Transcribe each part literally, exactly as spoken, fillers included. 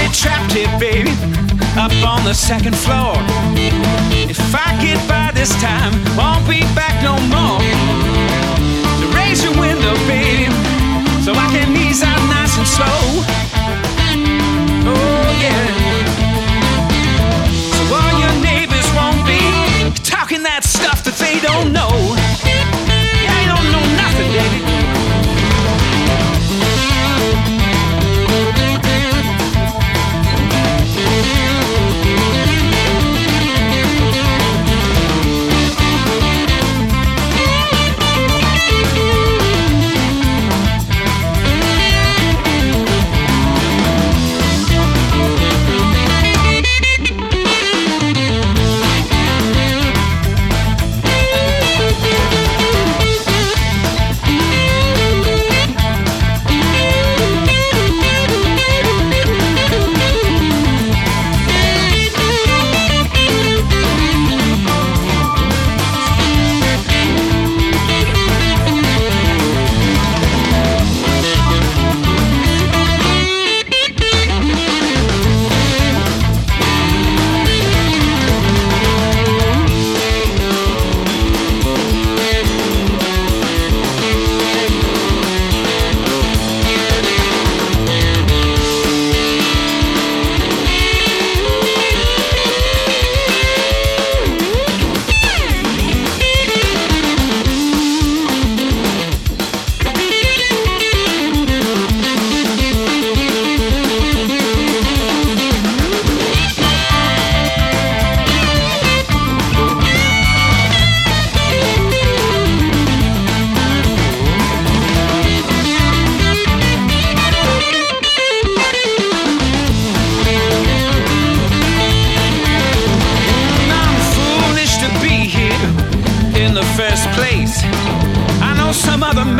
trapped here, baby, up on the second floor. If I get by this time, won't be back no more. So raise your window, baby, so I can ease out nice and slow. Oh yeah. So all your neighbors won't be talking that stuff that they don't know. Yeah, they don't know nothing, baby.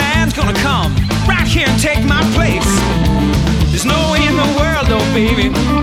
Baby,